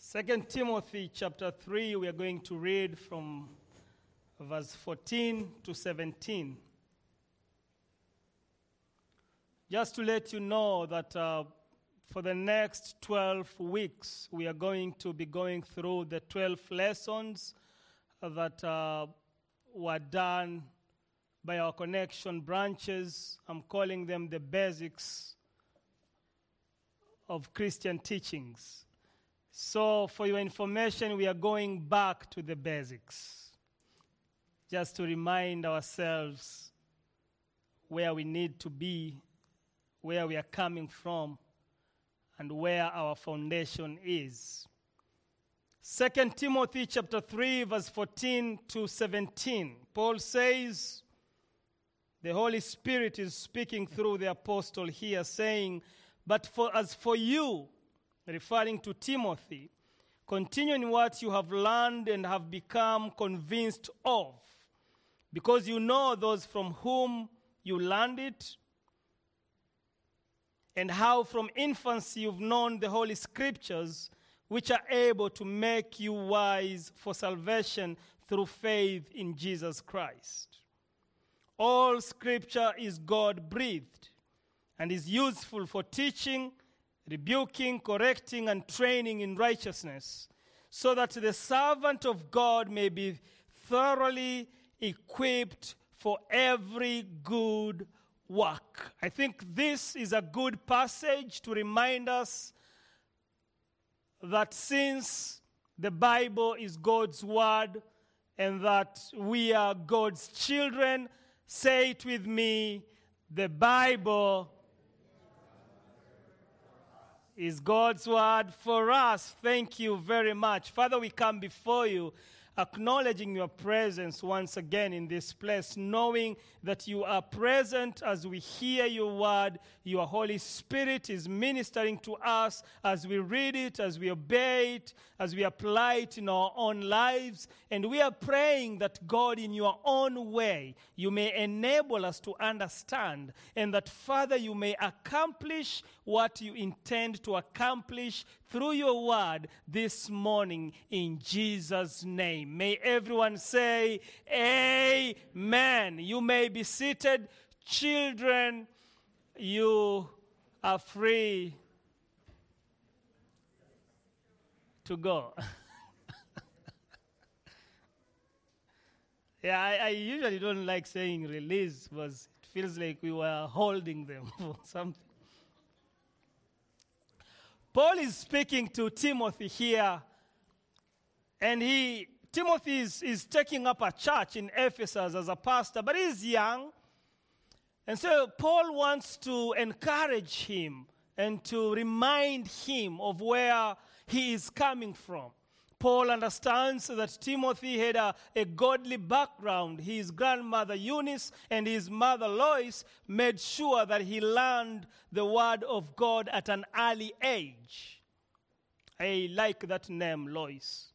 2 Timothy chapter 3, we are going to read from verse 14 to 17. Just to let you know that for the next 12 weeks, we are going to be going through the 12 lessons that were done by our connection branches. I'm calling them the basics of Christian teachings. So for your information, we are going back to the basics, just to remind ourselves where we need to be, where we are coming from, and where our foundation is. 2 Timothy chapter 3, verse 14 to 17. Paul says, the Holy Spirit is speaking through the apostle here, saying, "But as for you," referring to Timothy, "continue in what you have learned and have become convinced of, because you know those from whom you learned it, and how from infancy you've known the Holy Scriptures, which are able to make you wise for salvation through faith in Jesus Christ. All Scripture is God-breathed and is useful for teaching, rebuking, correcting, and training in righteousness, so that the servant of God may be thoroughly equipped for every good work." I think this is a good passage to remind us that since the Bible is God's word and that we are God's children, say it with me, the Bible is God's word for us. Thank you very much. Father, we come before you, acknowledging your presence once again in this place, knowing that you are present as we hear your word. Your Holy Spirit is ministering to us as we read it, as we obey it, as we apply it in our own lives. And we are praying that God, in your own way, you may enable us to understand, and that, Father, you may accomplish what you intend to accomplish through your word this morning in Jesus' name. May everyone say amen. You may be seated. Children, you are free to go. Yeah, I usually don't like saying release because it feels like we were holding them for something. Paul is speaking to Timothy here, and Timothy is taking up a church in Ephesus as a pastor, but he's young. And so Paul wants to encourage him and to remind him of where he is coming from. Paul understands that Timothy had a godly background. His grandmother Eunice and his mother Lois made sure that he learned the word of God at an early age. I like that name, Lois.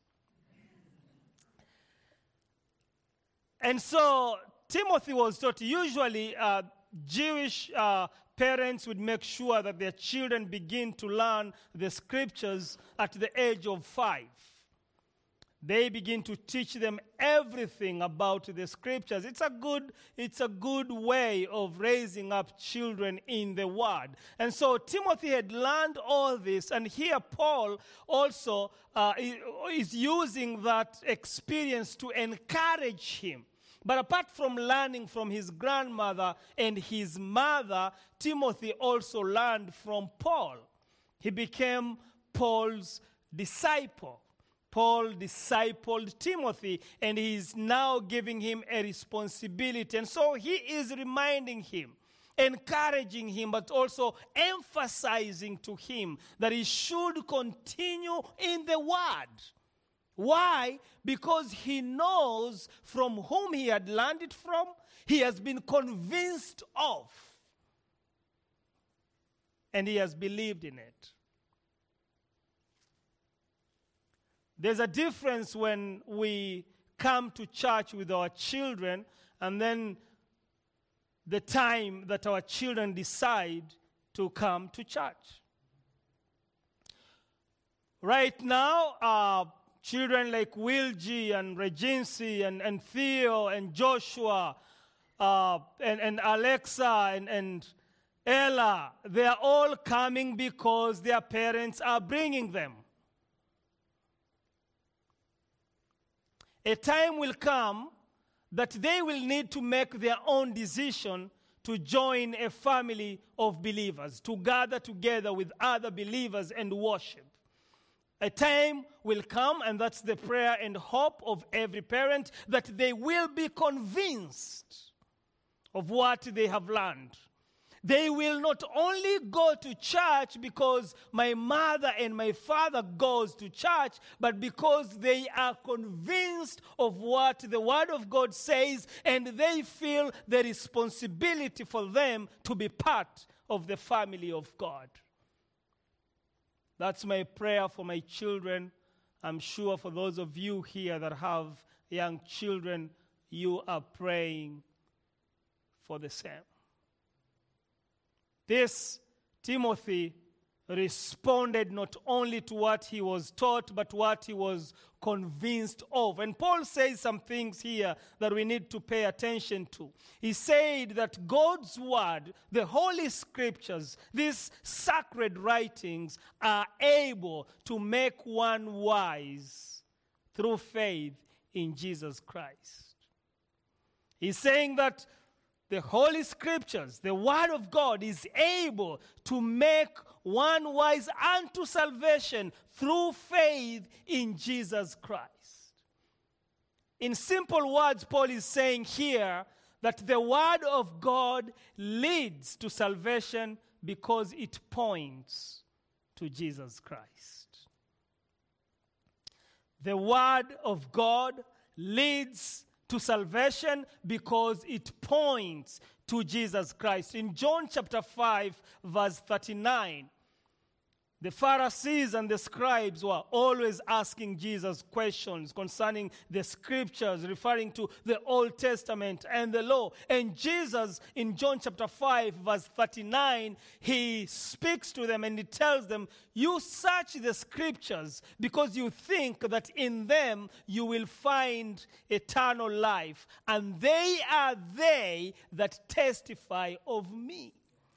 And so Timothy was taught. Usually Jewish parents would make sure that their children begin to learn the Scriptures at the age of 5. They begin to teach them everything about the Scriptures. It's a good way of raising up children in the Word. And so Timothy had learned all this, and here Paul also is using that experience to encourage him. But apart from learning from his grandmother and his mother, Timothy also learned from Paul. He became Paul's disciple. Paul discipled Timothy, and he is now giving him a responsibility. And so he is reminding him, encouraging him, but also emphasizing to him that he should continue in the word. Why? Because he knows from whom he had learned it from, he has been convinced of, and he has believed in it. There's a difference when we come to church with our children and then the time that our children decide to come to church. Right now, children like Wilgie and Regency and Theo and Joshua and Alexa and Ella, they are all coming because their parents are bringing them. A time will come that they will need to make their own decision to join a family of believers, to gather together with other believers and worship. A time will come, and that's the prayer and hope of every parent, that they will be convinced of what they have learned. They will not only go to church because my mother and my father goes to church, but because they are convinced of what the Word of God says, and they feel the responsibility for them to be part of the family of God. That's my prayer for my children. I'm sure for those of you here that have young children, you are praying for the same. This Timothy responded not only to what he was taught, but what he was convinced of. And Paul says some things here that we need to pay attention to. He said that God's word, the Holy Scriptures, these sacred writings are able to make one wise through faith in Jesus Christ. He's saying that the Holy Scriptures, the Word of God, is able to make one wise unto salvation through faith in Jesus Christ. In simple words, Paul is saying here that the Word of God leads to salvation because it points to Jesus Christ. The Word of God leads to salvation because it points to Jesus Christ. In John chapter 5, verse 39, the Pharisees and the scribes were always asking Jesus questions concerning the scriptures, referring to the Old Testament and the law. And Jesus, in John chapter 5, verse 39, he speaks to them and he tells them, you search the scriptures because you think that in them you will find eternal life, and they are they that testify of me.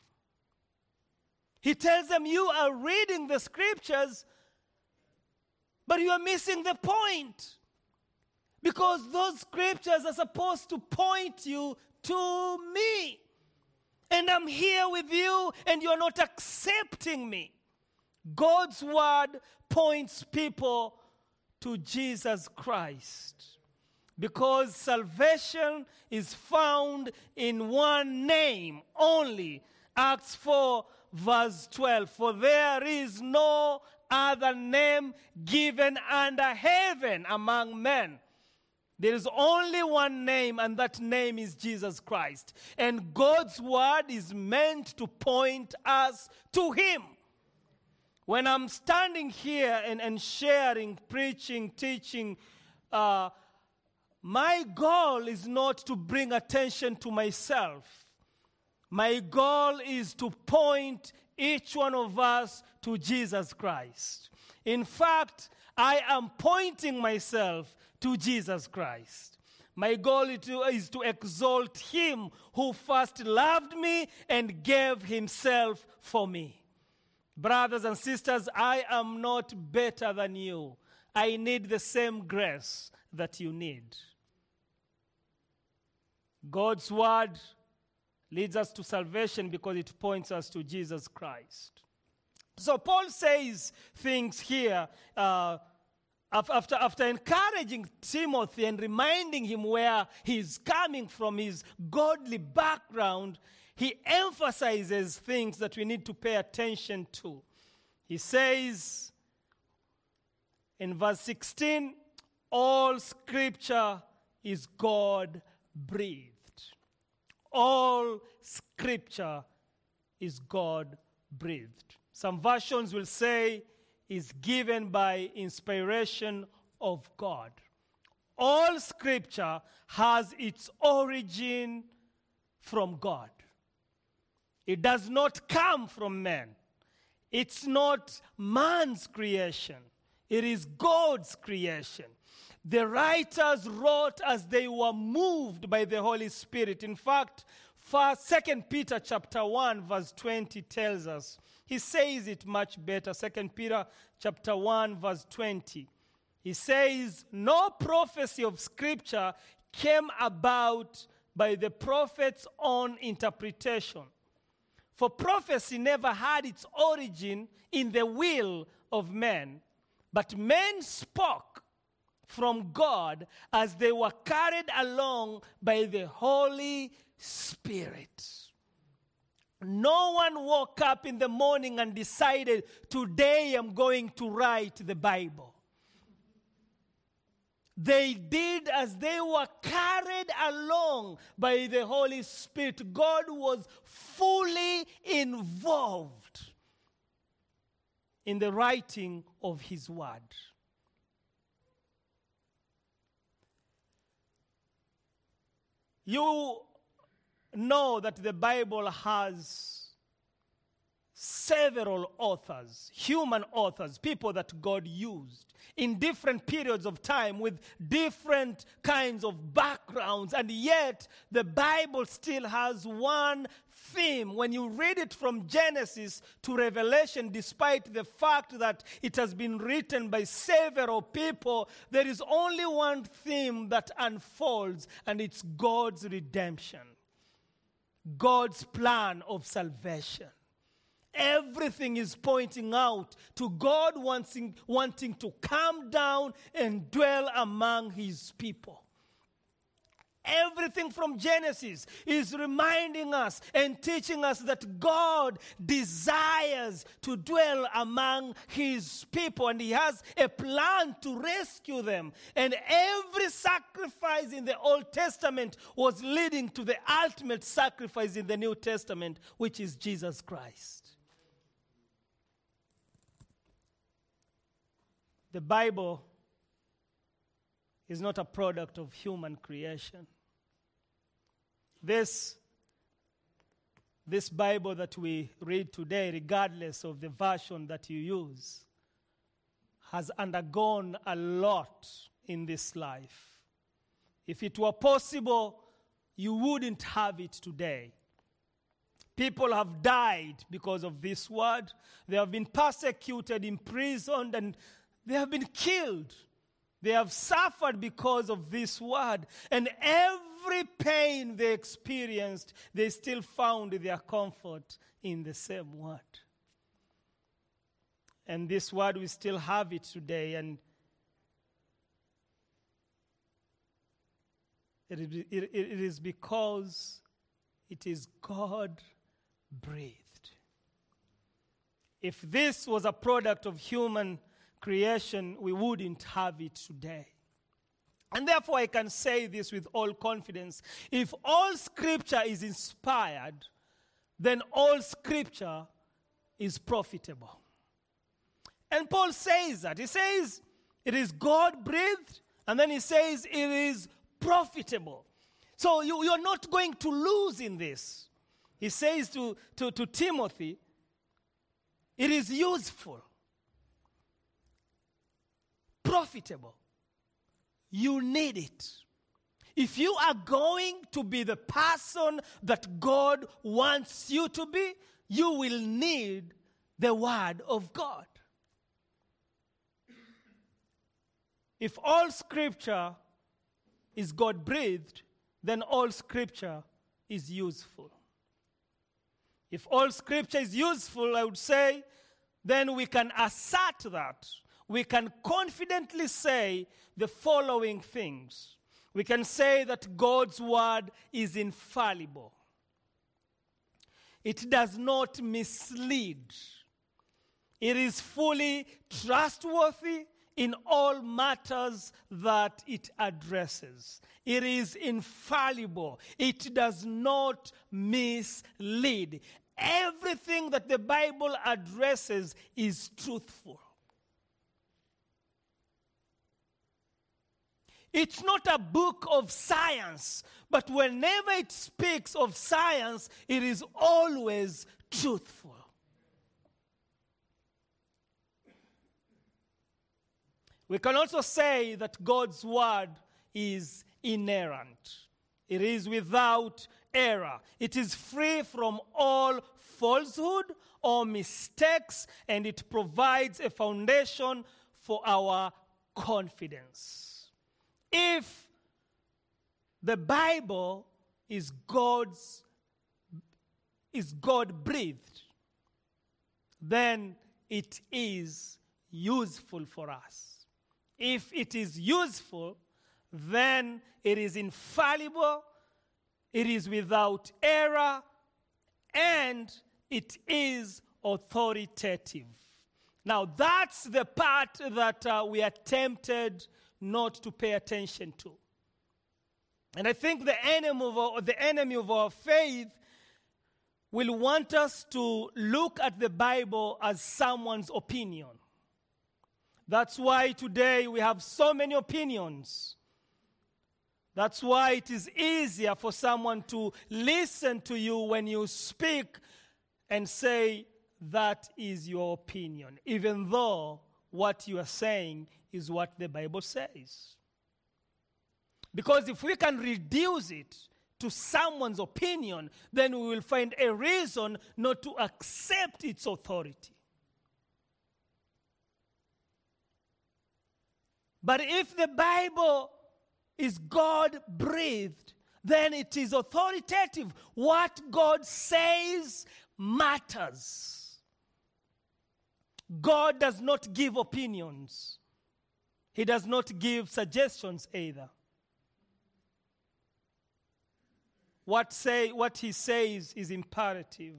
He tells them, you are reading the scriptures, but you are missing the point. Because those scriptures are supposed to point you to me. And I'm here with you, and you're not accepting me. God's word points people to Jesus Christ. Because salvation is found in one name only. Acts 4, verse 12. For there is no other name given under heaven among men. There is only one name, and that name is Jesus Christ. And God's word is meant to point us to him. When I'm standing here and sharing, preaching, teaching, my goal is not to bring attention to myself. My goal is to point each one of us to Jesus Christ. In fact, I am pointing myself to Jesus Christ. My goal is to exalt him who first loved me and gave himself for me. Brothers and sisters, I am not better than you. I need the same grace that you need. God's word leads us to salvation because it points us to Jesus Christ. So Paul says things here after encouraging Timothy and reminding him where he's coming from, his godly background. He emphasizes things that we need to pay attention to. He says in verse 16, all scripture is God-breathed. All scripture is God-breathed. Some versions will say is given by inspiration of God. All scripture has its origin from God. It does not come from man. It's not man's creation. It is God's creation. The writers wrote as they were moved by the Holy Spirit. In fact, 2 Peter chapter 1 verse 20 tells us. He says it much better. 2 Peter chapter 1 verse 20. He says, no prophecy of Scripture came about by the prophet's own interpretation. For prophecy never had its origin in the will of men, but men spoke from God as they were carried along by the Holy Spirit. No one woke up in the morning and decided, today I'm going to write the Bible. They did as they were carried along by the Holy Spirit. God was fully involved in the writing of His Word. You know that the Bible has several authors, human authors, people that God used in different periods of time with different kinds of backgrounds, and yet the Bible still has one theme. When you read it from Genesis to Revelation, despite the fact that it has been written by several people, there is only one theme that unfolds, and it's God's redemption, God's plan of salvation. Everything is pointing out to God wanting to come down and dwell among His people. Everything from Genesis is reminding us and teaching us that God desires to dwell among His people, and He has a plan to rescue them. And every sacrifice in the Old Testament was leading to the ultimate sacrifice in the New Testament, which is Jesus Christ. The Bible is not a product of human creation. This Bible that we read today, regardless of the version that you use, has undergone a lot in this life. If it were possible, you wouldn't have it today. People have died because of this word. They have been persecuted, imprisoned, and they have been killed. They have suffered because of this word. And every pain they experienced, they still found their comfort in the same word. And this word, we still have it today. And it is because it is God-breathed. If this was a product of human creation, we wouldn't have it today. And therefore, I can say this with all confidence. If all Scripture is inspired, then all Scripture is profitable. And Paul says that. He says it is God-breathed, and then he says it is profitable. So you're not going to lose in this. He says to Timothy, it is useful, profitable. You need it. If you are going to be the person that God wants you to be, you will need the Word of God. If all Scripture is God-breathed, then all Scripture is useful. If all Scripture is useful, I would say, then we can assert that. We can confidently say the following things. We can say that God's word is infallible. It does not mislead. It is fully trustworthy in all matters that it addresses. It is infallible. It does not mislead. Everything that the Bible addresses is truthful. It's not a book of science, but whenever it speaks of science, it is always truthful. We can also say that God's word is inerrant. It is without error. It is free from all falsehood or mistakes, and it provides a foundation for our confidence. If the Bible is God-breathed, then it is useful for us. If it is useful, then it is infallible, it is without error, and it is authoritative. Now, that's the part that we are tempted not to pay attention to. And I think the enemy of our faith will want us to look at the Bible as someone's opinion. That's why today we have so many opinions. That's why it is easier for someone to listen to you when you speak and say, that is your opinion, even though what you are saying is what the Bible says. Because if we can reduce it to someone's opinion, then we will find a reason not to accept its authority. But if the Bible is God-breathed, then it is authoritative. What God says matters. God does not give opinions. He does not give suggestions either. What he says is imperative.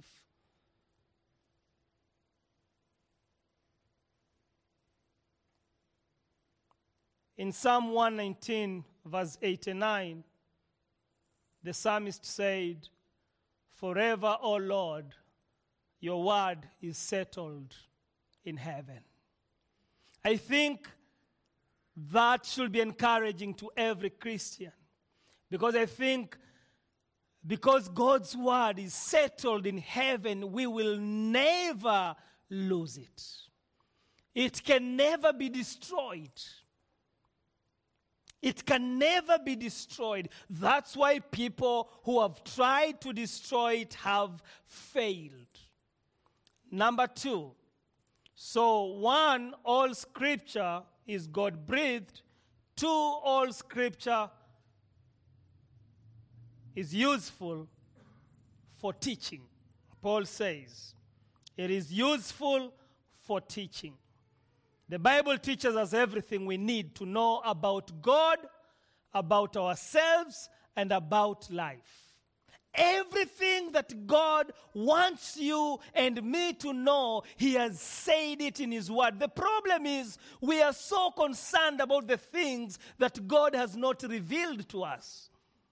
In Psalm 119, verse 89, the psalmist said, "Forever, O Lord, your word is settled in heaven." I think that should be encouraging to every Christian, because I think because God's word is settled in heaven, we will never lose it. It can never be destroyed. It can never be destroyed. That's why people who have tried to destroy it have failed. Number two, so one, all scripture is God-breathed. Two, all scripture is useful for teaching. Paul says, it is useful for teaching. The Bible teaches us everything we need to know about God, about ourselves, and about life. Everything that God wants you and me to know, He has said it in His Word. The problem is we are so concerned about the things that God has not revealed to us.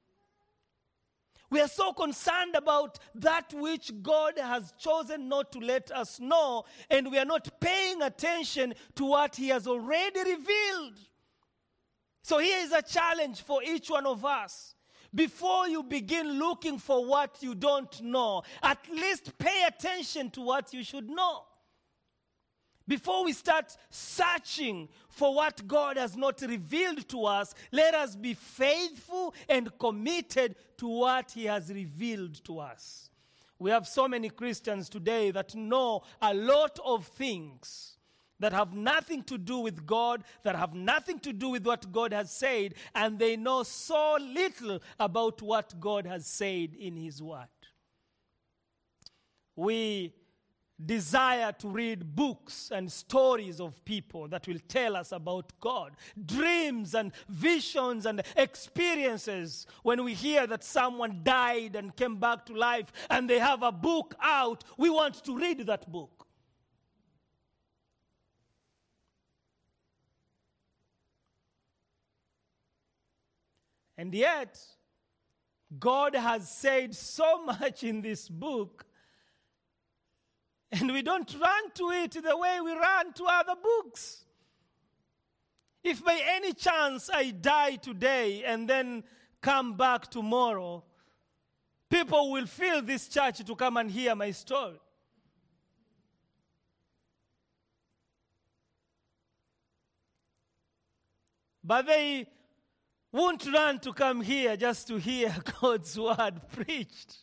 We are so concerned about that which God has chosen not to let us know, and we are not paying attention to what He has already revealed. So here is a challenge for each one of us. Before you begin looking for what you don't know, at least pay attention to what you should know. Before we start searching for what God has not revealed to us, let us be faithful and committed to what He has revealed to us. We have so many Christians today that know a lot of things that have nothing to do with God, that have nothing to do with what God has said, and they know so little about what God has said in His Word. We desire to read books and stories of people that will tell us about God, dreams and visions and experiences. When we hear that someone died and came back to life and they have a book out, we want to read that book. And yet, God has said so much in this book, and we don't run to it the way we run to other books. If by any chance I die today and then come back tomorrow, people will fill this church to come and hear my story. but they won't run to come here just to hear God's word preached.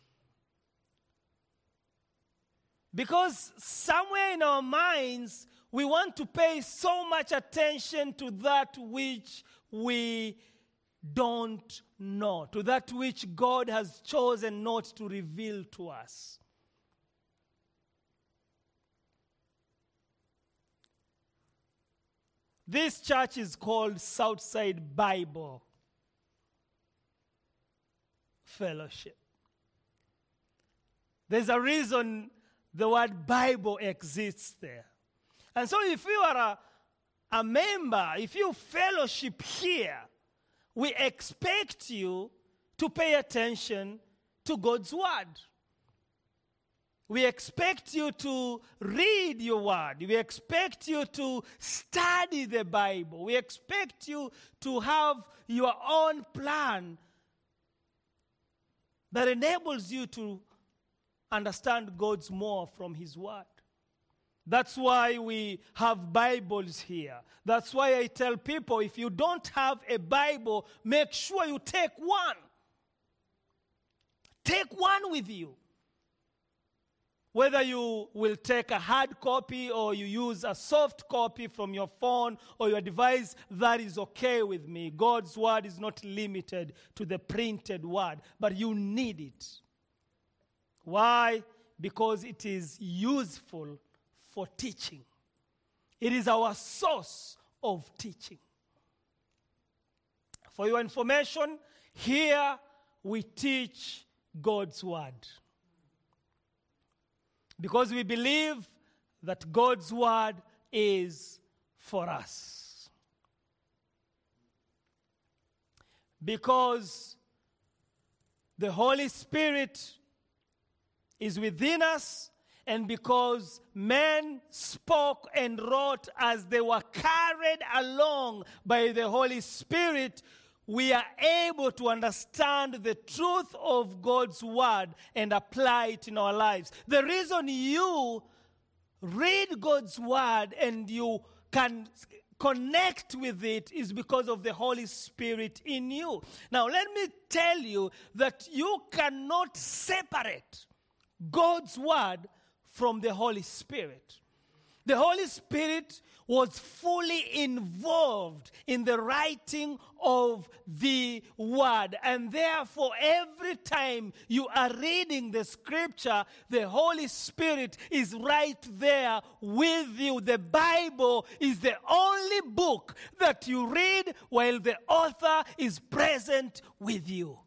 Because somewhere in our minds, we want to pay so much attention to that which we don't know, to that which God has chosen not to reveal to us. This church is called Southside Bible Fellowship. There's a reason the word Bible exists there. And so if you are a member, if you fellowship here, we expect you to pay attention to God's word. We expect you to read your word. We expect you to study the Bible. We expect you to have your own plan that enables you to understand God's more from His word. That's why we have Bibles here. That's why I tell people, if you don't have a Bible, make sure you take one. Take one with you. Whether you will take a hard copy or you use a soft copy from your phone or your device, that is okay with me. God's word is not limited to the printed word, but you need it. Why? Because it is useful for teaching. It is our source of teaching. For your information, here we teach God's word. Because we believe that God's word is for us. Because the Holy Spirit is within us, and because men spoke and wrote as they were carried along by the Holy Spirit, we are able to understand the truth of God's word and apply it in our lives. The reason you read God's word and you can connect with it is because of the Holy Spirit in you. Now, let me tell you that you cannot separate God's word from the Holy Spirit. The Holy Spirit was fully involved in the writing of the word. And therefore, every time you are reading the scripture, the Holy Spirit is right there with you. The Bible is the only book that you read while the author is present with you.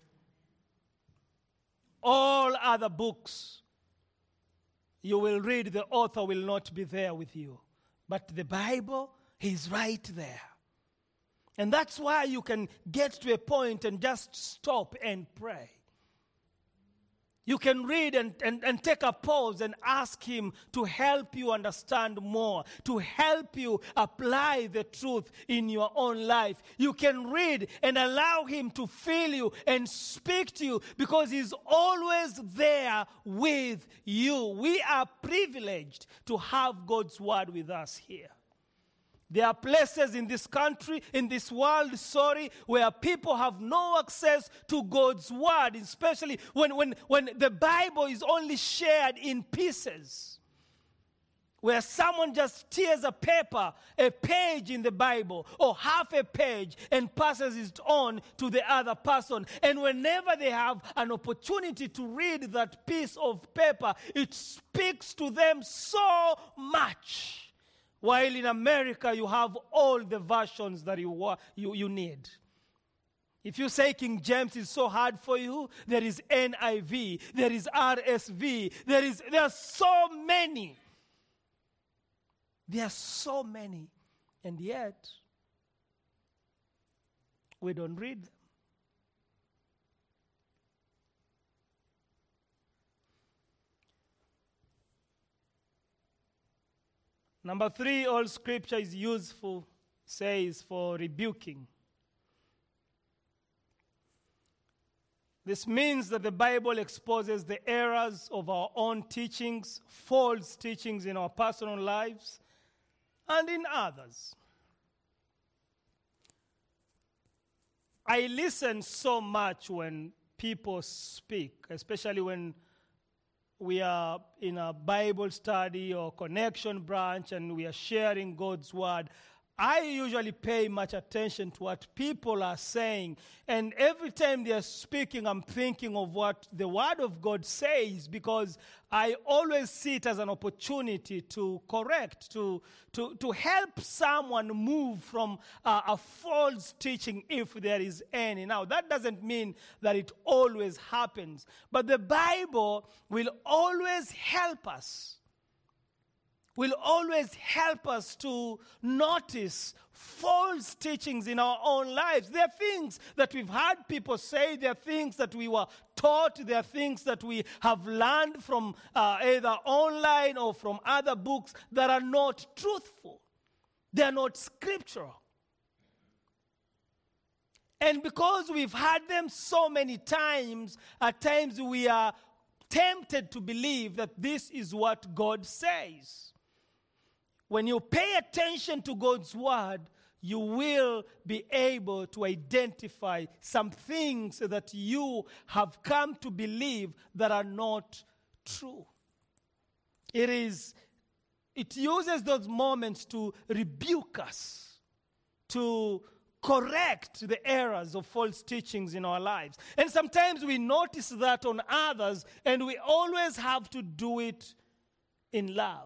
All other books you will read, the author will not be there with you. But the Bible is right there. And that's why you can get to a point and just stop and pray. You can read and take a pause and ask Him to help you understand more, to help you apply the truth in your own life. You can read and allow Him to fill you and speak to you because He's always there with you. We are privileged to have God's word with us here. There are places in this country, in this world, where people have no access to God's word, especially when the Bible is only shared in pieces. Where someone just tears a page in the Bible, or half a page, and passes it on to the other person. And whenever they have an opportunity to read that piece of paper, it speaks to them so much. While in America, you have all the versions that you need. If you say King James is so hard for you, there is NIV, there is RSV, there are so many. There are so many, and yet we don't read them. Number 3, all scripture is useful, says, for rebuking. This means that the Bible exposes the errors of our own teachings, false teachings in our personal lives, and in others. I listen so much when people speak, especially when we are in a Bible study or connection branch and we are sharing God's word. I usually pay much attention to what people are saying. And every time they are speaking, I'm thinking of what the Word of God says, because I always see it as an opportunity to correct, to help someone move from a false teaching if there is any. Now, that doesn't mean that it always happens, but the Bible will always help us. Will always help us to notice false teachings in our own lives. There are things that we've heard people say. There are things that we were taught. There are things that we have learned from either online or from other books that are not truthful. They are not scriptural. And because we've heard them so many times, at times we are tempted to believe that this is what God says. When you pay attention to God's word, you will be able to identify some things that you have come to believe that are not true. It uses those moments to rebuke us, to correct the errors of false teachings in our lives. And sometimes we notice that on others, and we always have to do it in love.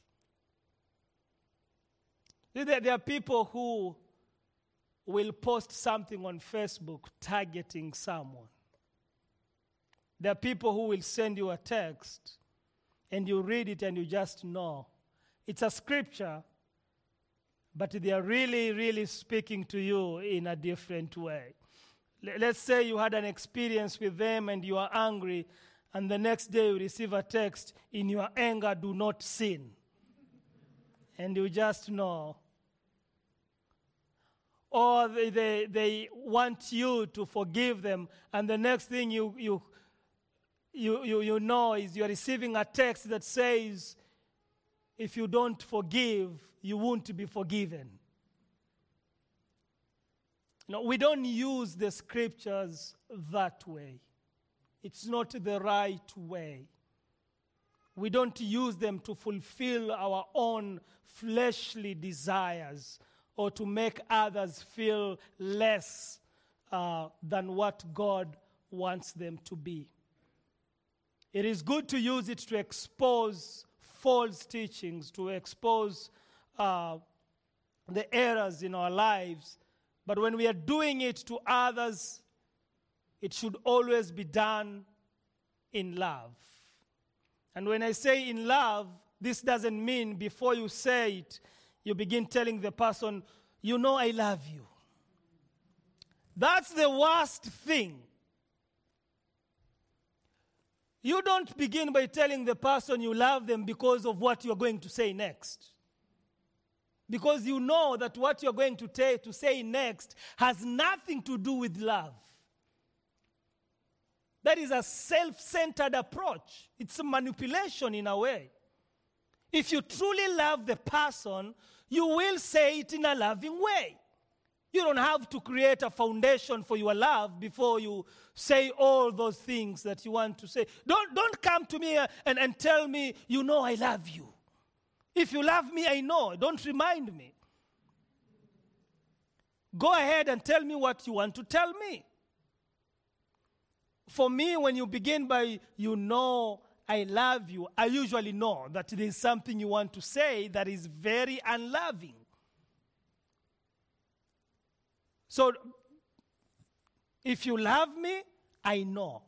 There are people who will post something on Facebook targeting someone. There are people who will send you a text and you read it and you just know. It's a scripture, but they are really, really speaking to you in a different way. Let's say you had an experience with them and you are angry, and the next day you receive a text, in your anger, do not sin. And you just know. Or they want you to forgive them, and the next thing you know is you're receiving a text that says, if you don't forgive, you won't be forgiven. No, we don't use the scriptures that way. It's not the right way. We don't use them to fulfill our own fleshly desires or to make others feel less than what God wants them to be. It is good to use it to expose false teachings, to expose the errors in our lives. But when we are doing it to others, it should always be done in love. And when I say in love, this doesn't mean before you say it, you begin telling the person, you know I love you. That's the worst thing. You don't begin by telling the person you love them because of what you're going to say next. Because you know that what you're going to say next has nothing to do with love. That is a self-centered approach. It's a manipulation in a way. If you truly love the person, you will say it in a loving way. You don't have to create a foundation for your love before you say all those things that you want to say. Don't come to me and tell me, you know I love you. If you love me, I know. Don't remind me. Go ahead and tell me what you want to tell me. For me, when you begin by, you know I love you, I usually know that there's something you want to say that is very unloving. So, if you love me, I know.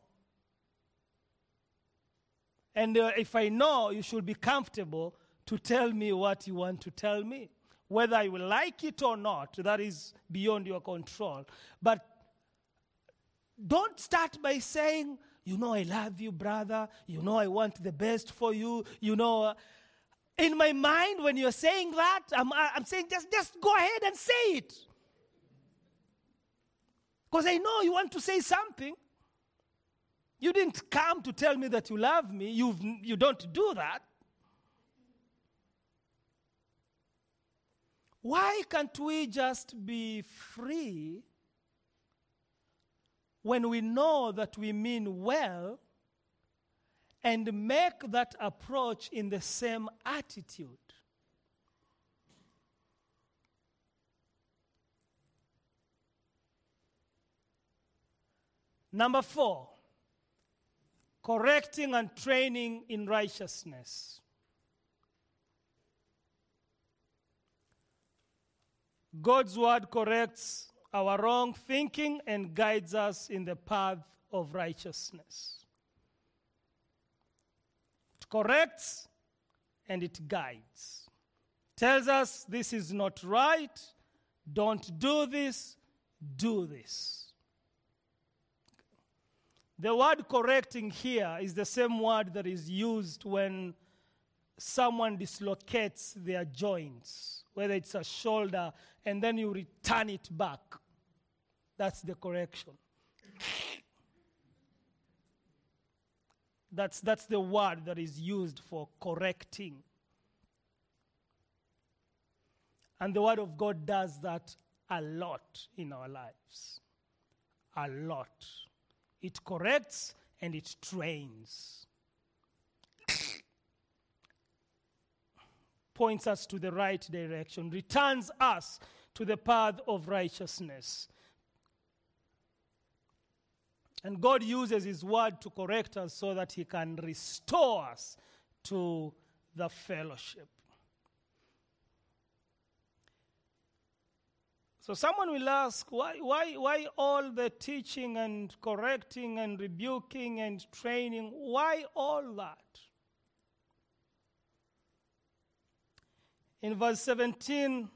And if I know, you should be comfortable to tell me what you want to tell me. Whether I will like it or not, that is beyond your control. But don't start by saying, you know I love you, brother. You know I want the best for you. You know, in my mind, when you're saying that, I'm saying just go ahead and say it. Because I know you want to say something. You didn't come to tell me that you love me. You don't do that. Why can't we just be free when we know that we mean well and make that approach in the same attitude. Number 4, correcting and training in righteousness. God's word corrects our wrong thinking and guides us in the path of righteousness. It corrects and it guides. Tells us this is not right, don't do this, do this. The word correcting here is the same word that is used when someone dislocates their joints, whether it's a shoulder, and then you return it back. That's the correction. That's the word that is used for correcting. And the word of God does that a lot in our lives. A lot. It corrects and it trains. Points us to the right direction, returns us to the path of righteousness. And God uses his word to correct us so that he can restore us to the fellowship. So someone will ask, why all the teaching and correcting and rebuking and training? Why all that? In verse 17,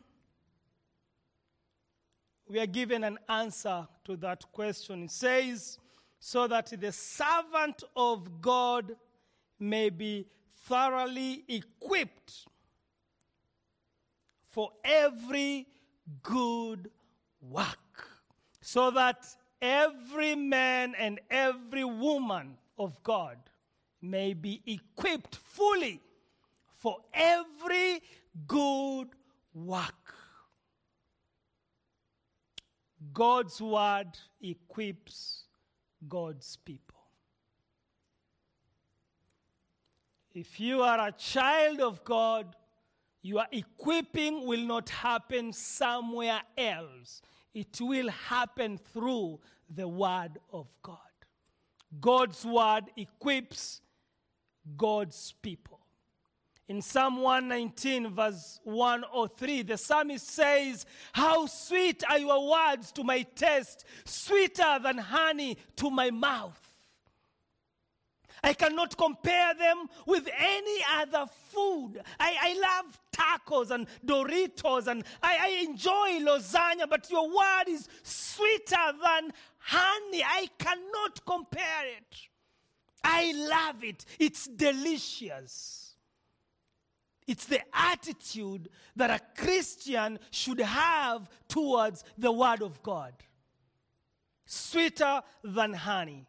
we are given an answer to that question. It says, so that the servant of God may be thoroughly equipped for every good work, so that every man and every woman of God may be equipped fully for every good work. God's word equips God's people. If you are a child of God, your equipping will not happen somewhere else. It will happen through the word of God. God's word equips God's people. In Psalm 119, verse 103, the psalmist says, how sweet are your words to my taste, sweeter than honey to my mouth. I cannot compare them with any other food. I love tacos and Doritos, and I enjoy lasagna, but your word is sweeter than honey. I cannot compare it. I love it. It's delicious. It's the attitude that a Christian should have towards the word of God. Sweeter than honey.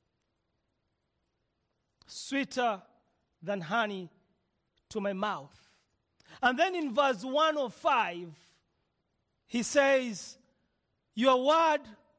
Sweeter than honey to my mouth. And then in verse 105, he says, your word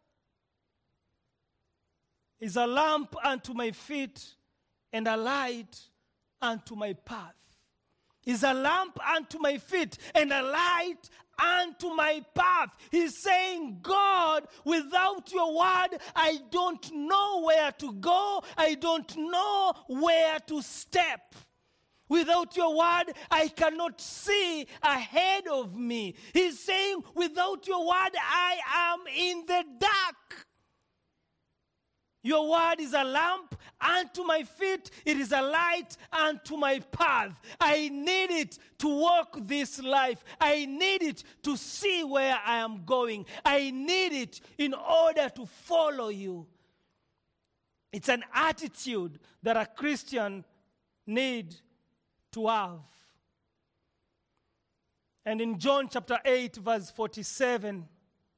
is a lamp unto my feet and a light unto my path. Is a lamp unto my feet and a light unto my path. He's saying, God, without your word, I don't know where to go. I don't know where to step. Without your word, I cannot see ahead of me. He's saying, without your word, I am in the dark. Your word is a lamp unto my feet. It is a light unto my path. I need it to walk this life. I need it to see where I am going. I need it in order to follow you. It's an attitude that a Christian needs to have. And in John chapter 8, verse 47,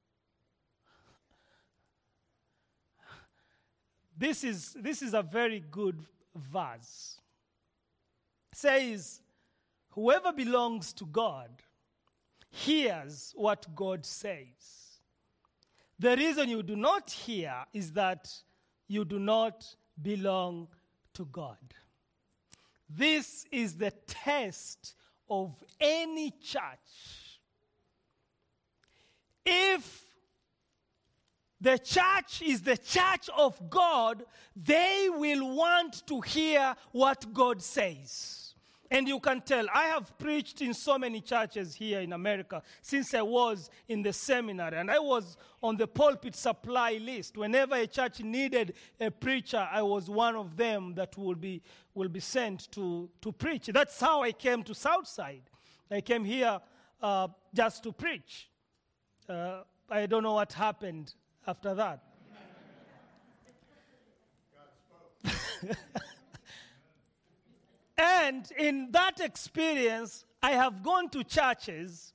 This is a very good verse. It says, whoever belongs to God hears what God says. The reason you do not hear is that you do not belong to God. This is the test of any church. If the church is the church of God, they will want to hear what God says. And you can tell, I have preached in so many churches here in America since I was in the seminary, and I was on the pulpit supply list. Whenever a church needed a preacher, I was one of them that will be sent to preach. That's how I came to Southside. I came here just to preach. I don't know what happened after that. And in that experience, I have gone to churches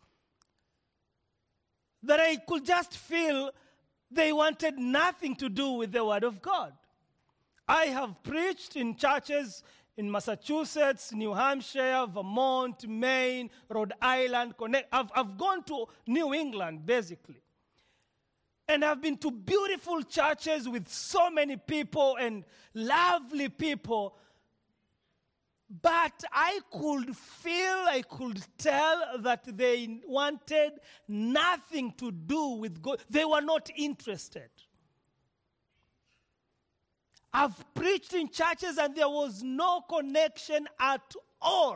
that I could just feel they wanted nothing to do with the Word of God. I have preached in churches in Massachusetts, New Hampshire, Vermont, Maine, Rhode Island, Connecticut. I've gone to New England, basically. And I've been to beautiful churches with so many people and lovely people. But I could tell that they wanted nothing to do with God. They were not interested. I've preached in churches and there was no connection at all.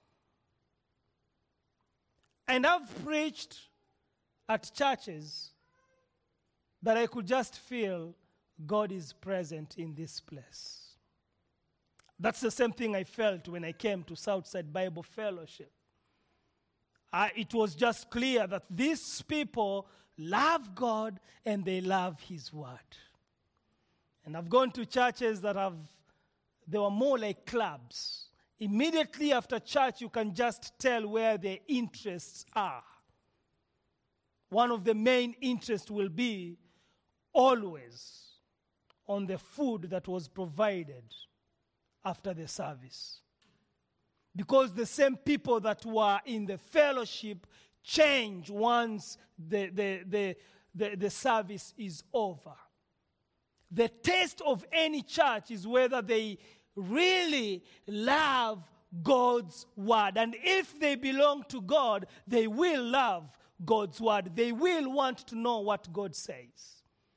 And I've preached at churches that I could just feel God is present in this place. That's the same thing I felt when I came to Southside Bible Fellowship. It was just clear that these people love God and they love His Word. And I've gone to churches that they were more like clubs. Immediately after church, you can just tell where their interests are. One of the main interests will be always on the food that was provided after the service. Because the same people that were in the fellowship change once the service is over. The test of any church is whether they really love God's Word. And if they belong to God, they will love God's Word. They will want to know what God says.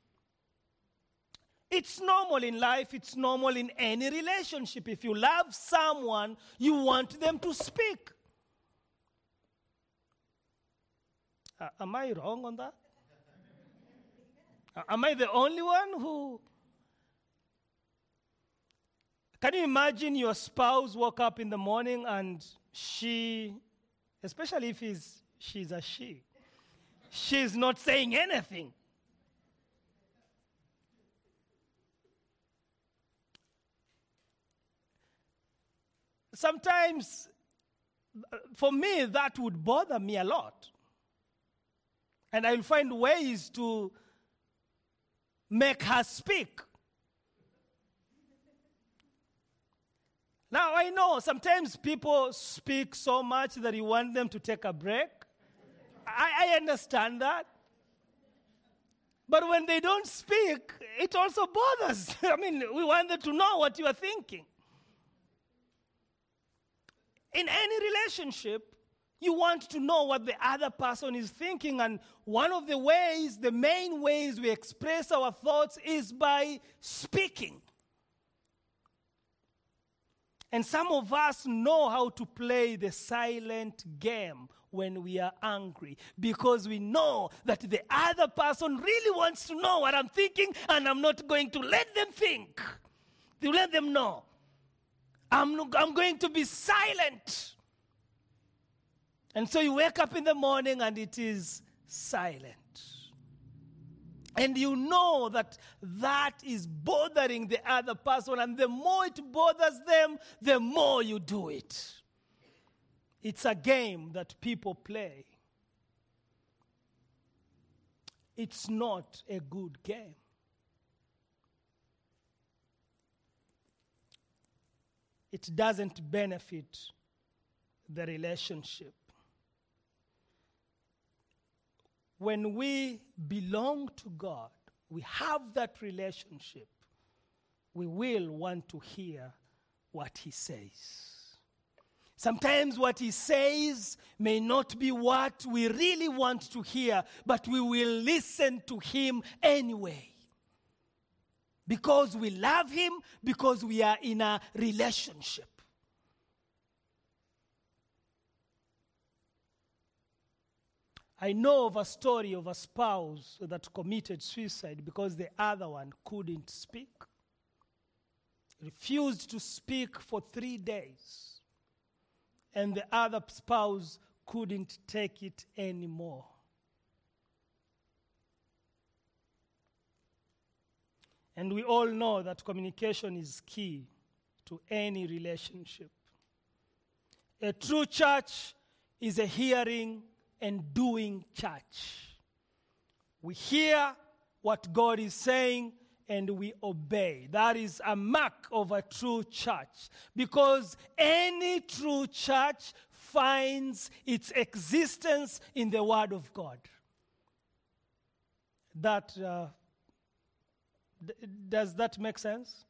It's normal in life. It's normal in any relationship. If you love someone, you want them to speak. Am I wrong on that? Am I the only one who... Can you imagine your spouse woke up in the morning and she, especially if she's a she, she's not saying anything. Sometimes, for me, that would bother me a lot. And I'll find ways to make her speak. Now, I know sometimes people speak so much that you want them to take a break. I understand that. But when they don't speak, it also bothers. I mean, we want them to know what you are thinking. In any relationship, you want to know what the other person is thinking, and one of the main ways we express our thoughts is by speaking. And some of us know how to play the silent game when we are angry, because we know that the other person really wants to know what I'm thinking, and I'm not going to let them think. To let them know. I'm going to be silent. And so you wake up in the morning and it is silent. And you know that is bothering the other person. And the more it bothers them, the more you do it. It's a game that people play. It's not a good game. It doesn't benefit the relationship. when we belong to God, we have that relationship, we will want to hear what he says. Sometimes what he says may not be what we really want to hear, but we will listen to him anyway. Because we love him, because we are in a relationship. I know of a story of a spouse that committed suicide because the other one couldn't speak. Refused to speak for 3 days. And the other spouse couldn't take it anymore. And we all know that communication is key to any relationship. A true church is a hearing and doing church. We hear what God is saying and we obey. That is a mark of a true church. Because any true church finds its existence in the Word of God. Does that make sense?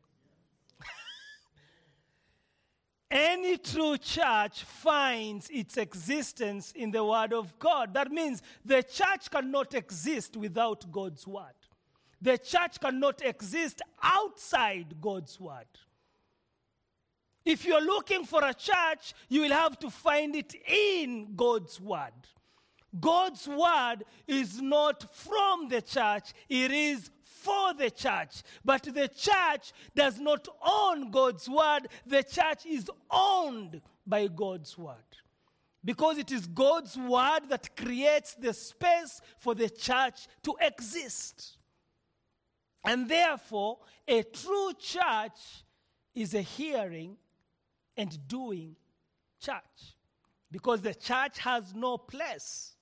Any true church finds its existence in the Word of God. That means the church cannot exist without God's Word. The church cannot exist outside God's Word. If you're looking for a church, you will have to find it in God's Word. God's Word is not from the church, it is for the church. But the church does not own God's Word, the church is owned by God's Word. Because it is God's Word that creates the space for the church to exist. And therefore, a true church is a hearing and doing church. Because the church has no place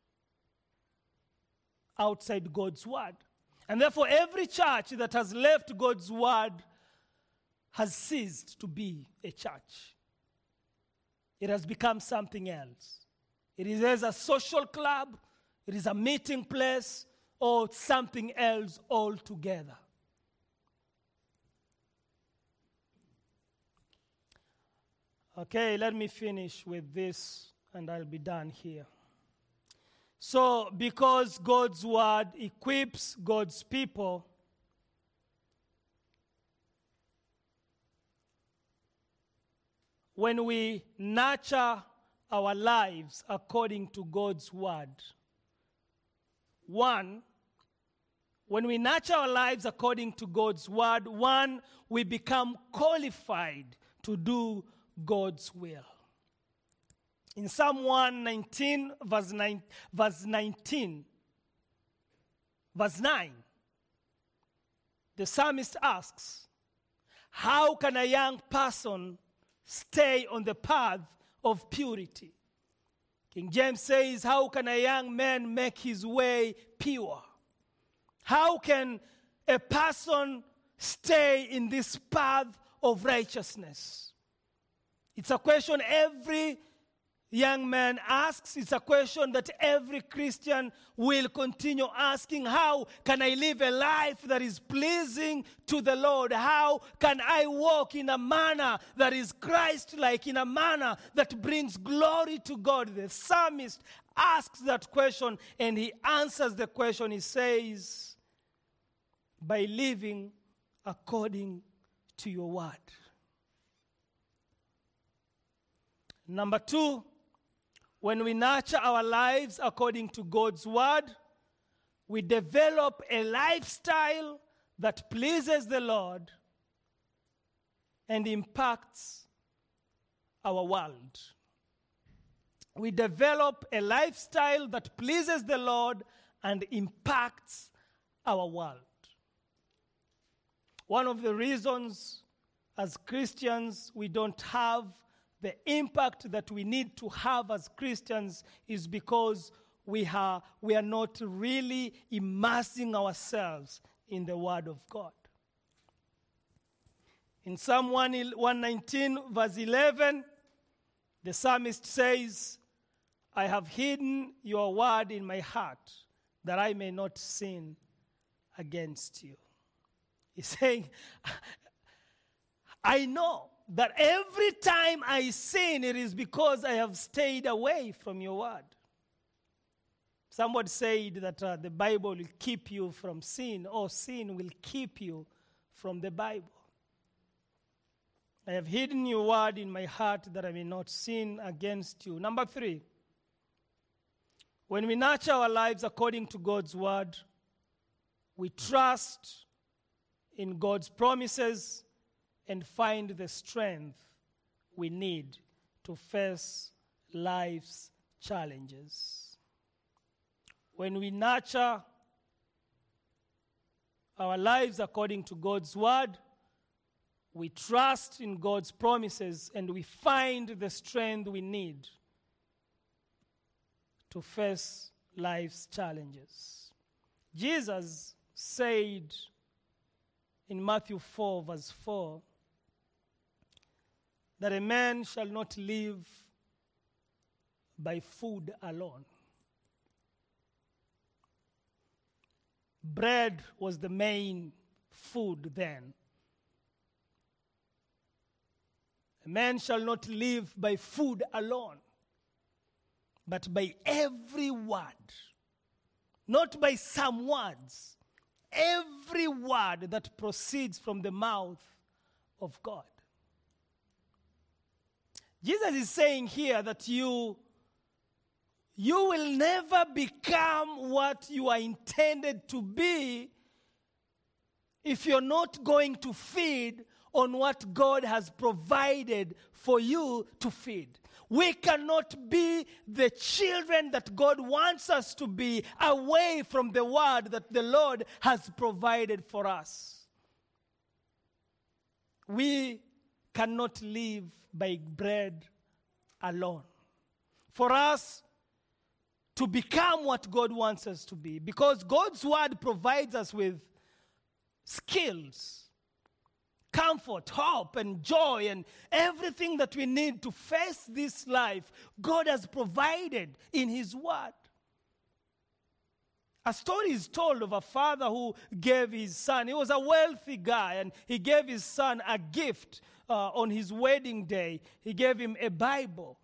outside God's Word. And therefore, every church that has left God's Word has ceased to be a church. It has become something else. It is as a social club, it is a meeting place, or something else altogether. Okay, let me finish with this and I'll be done here. So, because God's Word equips God's people, when we nurture our lives according to God's Word, when we nurture our lives according to God's Word, we become qualified to do God's will. In Psalm 119, verse 9, the psalmist asks, how can a young person stay on the path of purity? King James says, how can a young man make his way pure? How can a person stay in this path of righteousness? It's a question every young man asks. It's a question that every Christian will continue asking. How can I live a life that is pleasing to the Lord? How can I walk in a manner that is Christ-like, in a manner that brings glory to God? The psalmist asks that question and he answers the question. He says, by living according to your word. Number 2, when we nurture our lives according to God's word, we develop a lifestyle that pleases the Lord and impacts our world. We develop a lifestyle that pleases the Lord and impacts our world. One of the reasons as Christians we don't have the impact that we need to have as Christians is because we are not really immersing ourselves in the Word of God. In Psalm 119, verse 11, the psalmist says, I have hidden your word in my heart that I may not sin against you. He's saying, I know that every time I sin, it is because I have stayed away from your word. Somebody said that the Bible will keep you from sin, or sin will keep you from the Bible. I have hidden your word in my heart that I may not sin against you. Number 3, when we nurture our lives according to God's word, we trust in God's promises and find the strength we need to face life's challenges. When we nurture our lives according to God's word, we trust in God's promises and we find the strength we need to face life's challenges. Jesus said in Matthew 4, verse 4, that a man shall not live by food alone. Bread was the main food then. A man shall not live by food alone, but by every word. Not by some words. Every word that proceeds from the mouth of God. Jesus is saying here that you will never become what you are intended to be if you're not going to feed on what God has provided for you to feed. We cannot be the children that God wants us to be away from the word that the Lord has provided for us. We cannot live by bread alone. For us to become what God wants us to be, because God's word provides us with skills, comfort, hope, and joy, and everything that we need to face this life, God has provided in His word. A story is told of a father who gave his son. He was a wealthy guy, and he gave his son a gift on his wedding day. He gave him a Bible.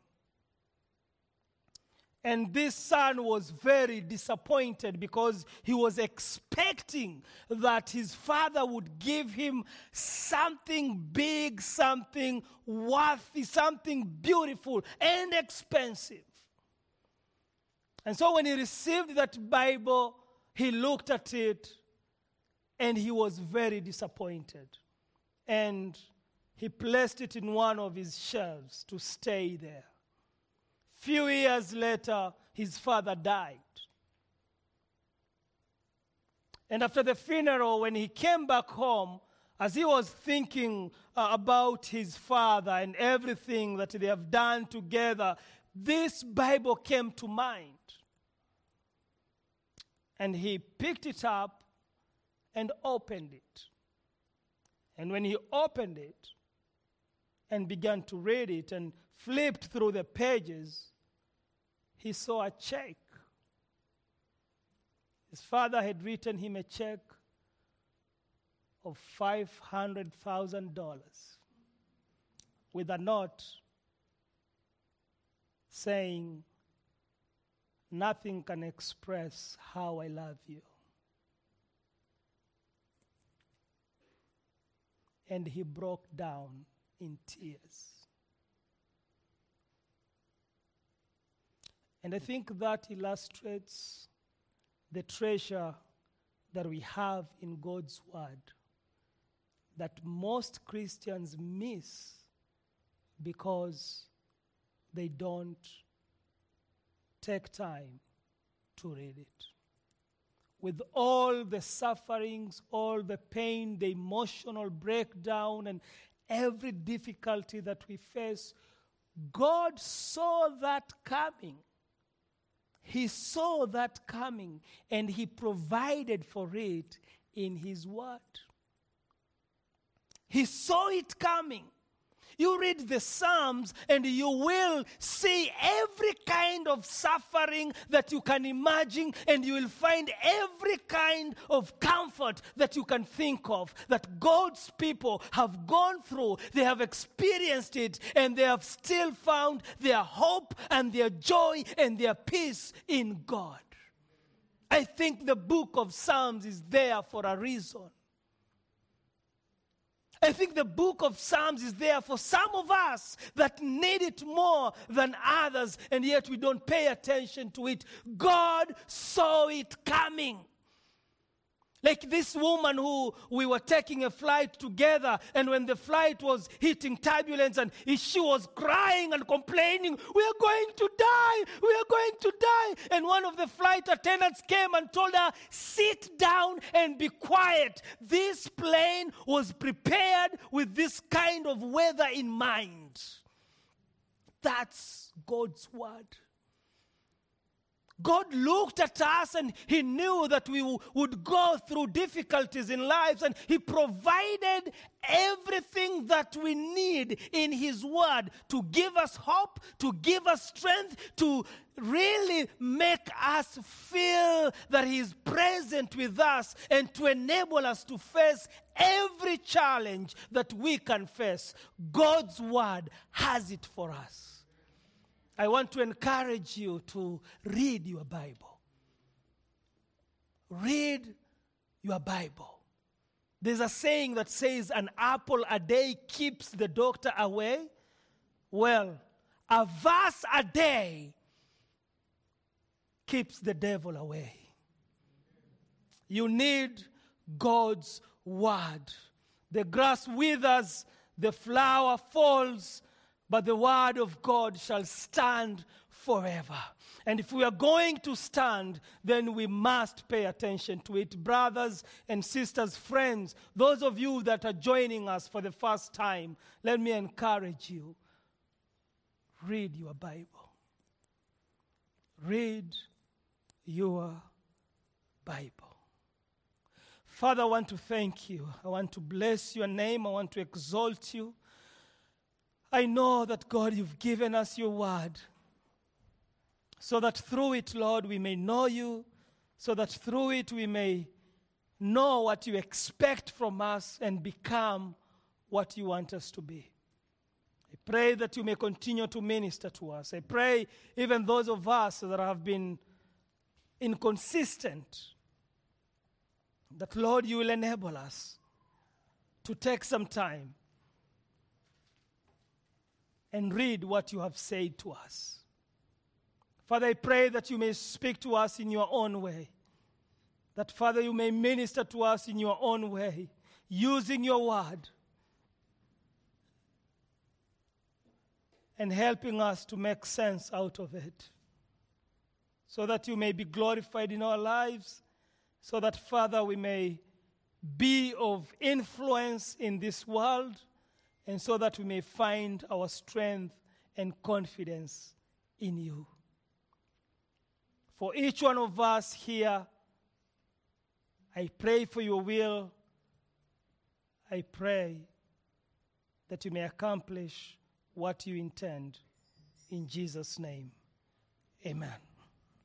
And this son was very disappointed because he was expecting that his father would give him something big, something worthy, something beautiful and expensive. And so when he received that Bible, he looked at it and he was very disappointed. And he placed it in one of his shelves to stay there. Few years later, his father died. And after the funeral, when he came back home, as he was thinking about his father and everything that they have done together, this Bible came to mind. And he picked it up and opened it. And when he opened it and began to read it and flipped through the pages, he saw a check. His father had written him a check of $500,000 with a note saying, "Nothing can express how I love you." And he broke down in tears. And I think that illustrates the treasure that we have in God's word that most Christians miss because they don't take time to read it. With all the sufferings, all the pain, the emotional breakdown, and every difficulty that we face, God saw that coming. He saw that coming, and He provided for it in His word. He saw it coming. You read the Psalms and you will see every kind of suffering that you can imagine, and you will find every kind of comfort that you can think of that God's people have gone through. They have experienced it, and they have still found their hope and their joy and their peace in God. I think the book of Psalms is there for a reason. I think the book of Psalms is there for some of us that need it more than others, and yet we don't pay attention to it. God saw it coming. Like this woman who we were taking a flight together, and when the flight was hitting turbulence, and she was crying and complaining, "We are going to die, we are going to die." And one of the flight attendants came and told her, "Sit down and be quiet." This plane was prepared with this kind of weather in mind. That's God's word. God looked at us and he knew that we would go through difficulties in lives, and he provided everything that we need in his word to give us hope, to give us strength, to really make us feel that he is present with us, and to enable us to face every challenge that we can face. God's word has it for us. I want to encourage you to read your Bible. Read your Bible. There's a saying that says, "An apple a day keeps the doctor away." Well, a verse a day keeps the devil away. You need God's word. The grass withers, the flower falls, but the word of God shall stand forever. And if we are going to stand, then we must pay attention to it. Brothers and sisters, friends, those of you that are joining us for the first time, let me encourage you. Read your Bible. Read your Bible. Father, I want to thank you. I want to bless your name. I want to exalt you. I know that, God, you've given us your word so that through it, Lord, we may know you, so that through it we may know what you expect from us and become what you want us to be. I pray that you may continue to minister to us. I pray even those of us that have been inconsistent, that, Lord, you will enable us to take some time and read what you have said to us. Father, I pray that you may speak to us in your own way. That, Father, you may minister to us in your own way, using your word and helping us to make sense out of it, so that you may be glorified in our lives, so that, Father, we may be of influence in this world, and so that we may find our strength and confidence in you. For each one of us here, I pray for your will. I pray that you may accomplish what you intend. In Jesus' name, amen.